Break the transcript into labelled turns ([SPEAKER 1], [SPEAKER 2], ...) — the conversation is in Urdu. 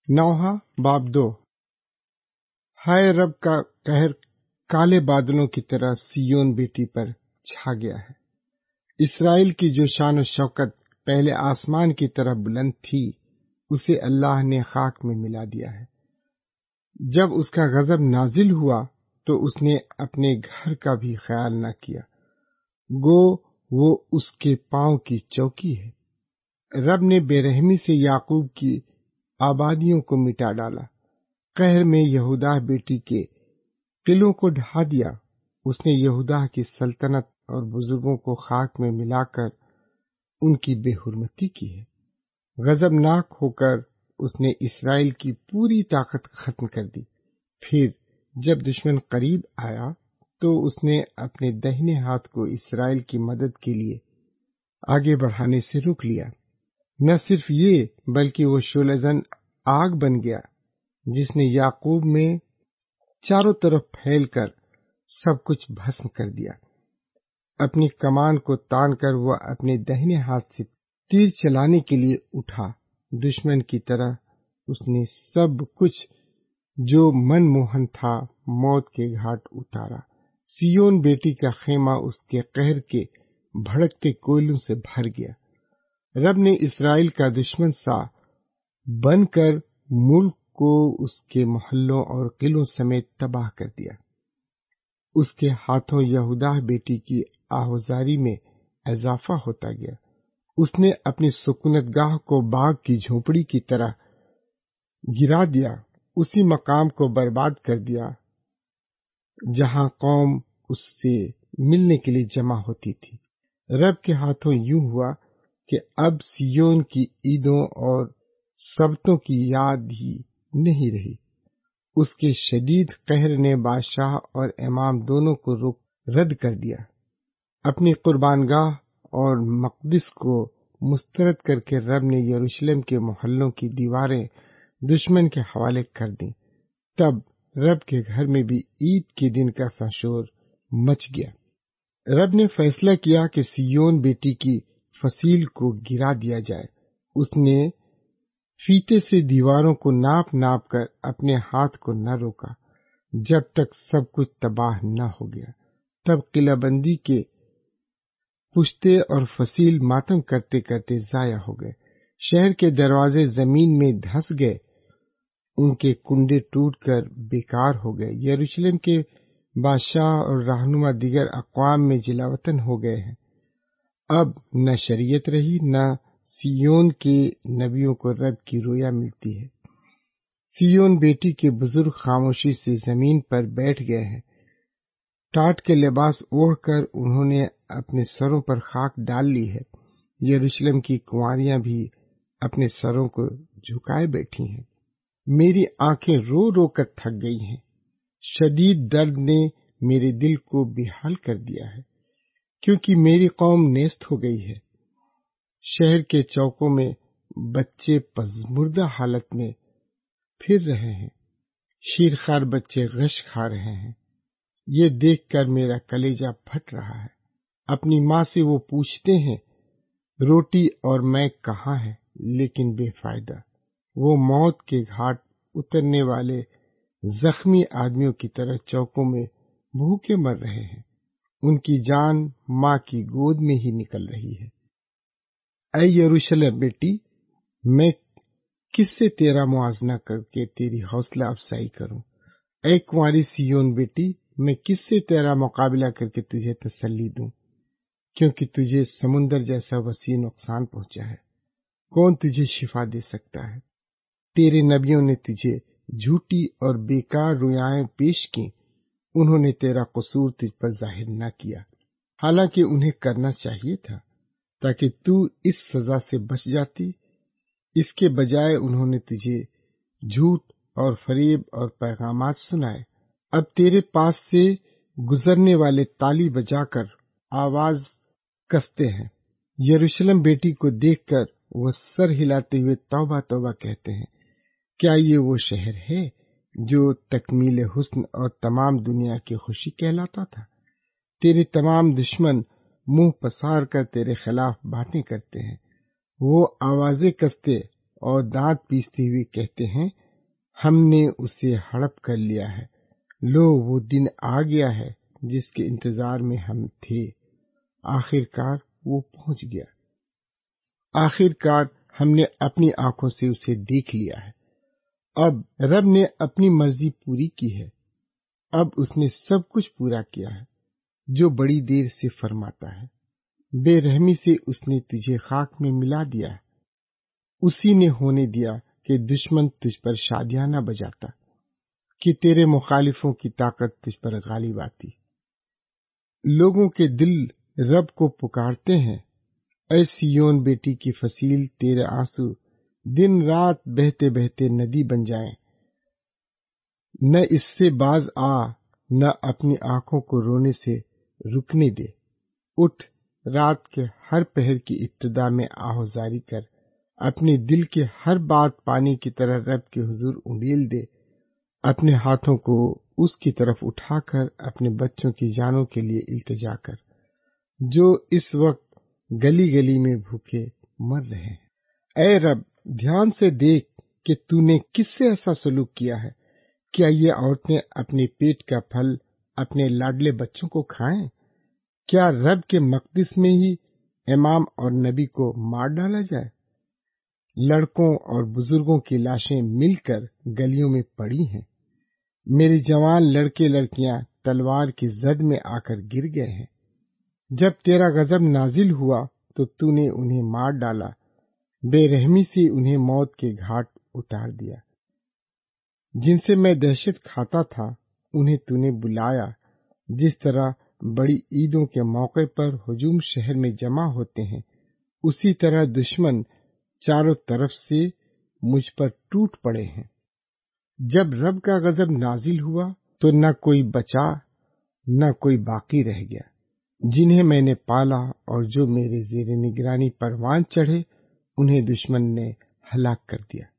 [SPEAKER 1] نوحہ باب 2۔ ہائے رب کا قہر کالے بادلوں کی طرح سیون بیٹی پر چھا گیا ہے۔ اسرائیل کی جو شان و شوکت پہلے آسمان کی طرح بلند تھی، اسے اللہ نے خاک میں ملا دیا ہے۔ جب اس کا غضب نازل ہوا تو اس نے اپنے گھر کا بھی خیال نہ کیا، گو وہ اس کے پاؤں کی چوکی ہے۔ رب نے بے رحمی سے یعقوب کی آبادیوں کو مٹا ڈالا، قہر میں یہودا بیٹی کے قلعوں کو ڈھا دیا۔ اس نے یہودا کی سلطنت اور بزرگوں کو خاک میں ملا کر ان کی بے حرمتی کی ہے۔ غضبناک ہو کر اس نے اسرائیل کی پوری طاقت ختم کر دی۔ پھر جب دشمن قریب آیا تو اس نے اپنے دہنے ہاتھ کو اسرائیل کی مدد کے لیے آگے بڑھانے سے روک لیا۔ نہ صرف یہ بلکہ وہ شعلہزن آگ بن گیا جس نے یعقوب میں چاروں طرف پھیل کر سب کچھ بھسم کر دیا۔ اپنی کمان کو تان کر وہ اپنے دہنے ہاتھ سے تیر چلانے کے لیے اٹھا۔ دشمن کی طرح اس نے سب کچھ جو من موہن تھا موت کے گھاٹ اتارا۔ سیون بیٹی کا خیمہ اس کے قہر کے بھڑکتے کوئلوں سے بھر گیا۔ رب نے اسرائیل کا دشمن سا بن کر ملک کو اس کے محلوں اور قلعوں سمیت تباہ کر دیا۔ اس کے ہاتھوں یہودا بیٹی کی آہوزاری میں اضافہ ہوتا گیا۔ اس نے اپنی سکونت گاہ کو باغ کی جھونپڑی کی طرح گرا دیا، اسی مقام کو برباد کر دیا جہاں قوم اس سے ملنے کے لیے جمع ہوتی تھی۔ رب کے ہاتھوں یوں ہوا کہ اب سیون کی عیدوں اور سبتوں کی یاد ہی نہیں رہی۔ اس کے شدید قہر نے بادشاہ اور امام دونوں کو رد کر دیا۔ اپنی قربان گاہ اور مقدس کو مسترد کر کے رب نے یروشلم کے محلوں کی دیواریں دشمن کے حوالے کر دیں۔ تب رب کے گھر میں بھی عید کے دن کا سا شور مچ گیا۔ رب نے فیصلہ کیا کہ سیون بیٹی کی فصیل کو گرا دیا جائے۔ اس نے فیتے سے دیواروں کو ناپ ناپ کر اپنے ہاتھ کو نہ روکا جب تک سب کچھ تباہ نہ ہو گیا۔ تب قلعہ بندی کے پشتے اور فصیل ماتم کرتے کرتے ضائع ہو گئے۔ شہر کے دروازے زمین میں دھس گئے، ان کے کنڈے ٹوٹ کر بیکار ہو گئے۔ یروشلم کے بادشاہ اور رہنما دیگر اقوام میں جلاوطن ہو گئے ہیں۔ اب نہ شریعت رہی، نہ سیون کے نبیوں کو رب کی رویا ملتی ہے۔ سیون بیٹی کے بزرگ خاموشی سے زمین پر بیٹھ گئے ہیں۔ ٹاٹ کے لباس اوڑھ کر انہوں نے اپنے سروں پر خاک ڈال لی ہے۔ یروشلم کی کنواریاں بھی اپنے سروں کو جھکائے بیٹھی ہیں۔ میری آنکھیں رو رو کر تھک گئی ہیں۔ شدید درد نے میرے دل کو بے حال کر دیا ہے، کیونکہ میری قوم نیست ہو گئی ہے۔ شہر کے چوکوں میں بچے پزمردہ حالت میں پھر رہے ہیں، شیرخوار بچے غش کھا رہے ہیں۔ یہ دیکھ کر میرا کلیجہ پھٹ رہا ہے۔ اپنی ماں سے وہ پوچھتے ہیں روٹی اور میں کہاں ہے، لیکن بے فائدہ۔ وہ موت کے گھاٹ اترنے والے زخمی آدمیوں کی طرح چوکوں میں بھوکے مر رہے ہیں۔ ان کی جان ماں کی گود میں ہی نکل رہی ہے۔ اے یروشلم بیٹی، میں کس سے تیرا موازنہ کر کے تیری حوصلہ افزائی کروں؟ اے کنواری سیون بیٹی، میں کس سے تیرا مقابلہ کر کے تجھے تسلی دوں؟ کیونکہ تجھے سمندر جیسا وسیع نقصان پہنچا ہے۔ کون تجھے شفا دے سکتا ہے؟ تیرے نبیوں نے تجھے جھوٹی اور بیکار رویائیں پیش کی، انہوں نے تیرا قصور تجھ پر ظاہر نہ کیا، حالانکہ انہیں کرنا چاہیے تھا تاکہ تو اس سزا سے بچ جاتی۔ اس کے بجائے انہوں نے تجھے جھوٹ اور فریب اور پیغامات سنائے۔ اب تیرے پاس سے گزرنے والے تالی بجا کر آواز کستے ہیں۔ یروشلم بیٹی کو دیکھ کر وہ سر ہلاتے ہوئے توبہ توبہ کہتے ہیں۔ کیا یہ وہ شہر ہے جو تکمیل حسن اور تمام دنیا کی خوشی کہلاتا تھا؟ تیرے تمام دشمن منہ پسار کر تیرے خلاف باتیں کرتے ہیں۔ وہ آوازیں کستے اور دانت پیستے ہوئے کہتے ہیں، ہم نے اسے ہڑپ کر لیا ہے، لو وہ دن آ گیا ہے جس کے انتظار میں ہم تھے، آخر کار وہ پہنچ گیا، آخر کار ہم نے اپنی آنکھوں سے اسے دیکھ لیا ہے۔ اب رب نے اپنی مرضی پوری کی ہے، اب اس نے سب کچھ پورا کیا ہے جو بڑی دیر سے فرماتا ہے۔ بے رحمی سے اس نے تجھے خاک میں ملا دیا ہے، اسی نے ہونے دیا کہ دشمن تجھ پر شادیاں نہ بجاتا، کہ تیرے مخالفوں کی طاقت تجھ پر غالب آتی۔ لوگوں کے دل رب کو پکارتے ہیں، اے سیون بیٹی کی فصیل، تیرے آنسو دن رات بہتے بہتے ندی بن جائیں، نہ اس سے باز آ، نہ اپنی آنکھوں کو رونے سے رکنے دے۔ اٹھ، رات کے ہر پہر کی ابتدا میں آہوزاری کر، اپنے دل کے ہر بات پانی کی طرح رب کے حضور انڈیل دے، اپنے ہاتھوں کو اس کی طرف اٹھا کر اپنے بچوں کی جانوں کے لیے التجا کر، جو اس وقت گلی گلی میں بھوکے مر رہے ہیں۔ اے رب، دھیان سے دیکھ کہ تو نے کس سے ایسا سلوک کیا ہے۔ کیا یہ عورتیں اپنے پیٹ کا پھل اپنے لاڈلے بچوں کو کھائیں؟ کیا رب کے مقدس میں ہی امام اور نبی کو مار ڈالا جائے؟ لڑکوں اور بزرگوں کی لاشیں مل کر گلیوں میں پڑی ہیں، میرے جوان لڑکے لڑکیاں تلوار کی زد میں آ کر گر گئے ہیں۔ جب تیرا غضب نازل ہوا تو نے انہیں مار ڈالا، بے رحمی سے انہیں موت کے گھاٹ اتار دیا۔ جن سے میں دہشت کھاتا تھا انہیں نے بلایا، جس طرح بڑی عیدوں کے موقع پر ہجوم شہر میں جمع ہوتے ہیں، اسی طرح دشمن چاروں طرف سے مجھ پر ٹوٹ پڑے ہیں۔ جب رب کا غضب نازل ہوا تو نہ کوئی بچا، نہ کوئی باقی رہ گیا۔ جنہیں میں نے پالا اور جو میرے زیر نگرانی پروان چڑھے، انہیں دشمن نے ہلاک کر دیا۔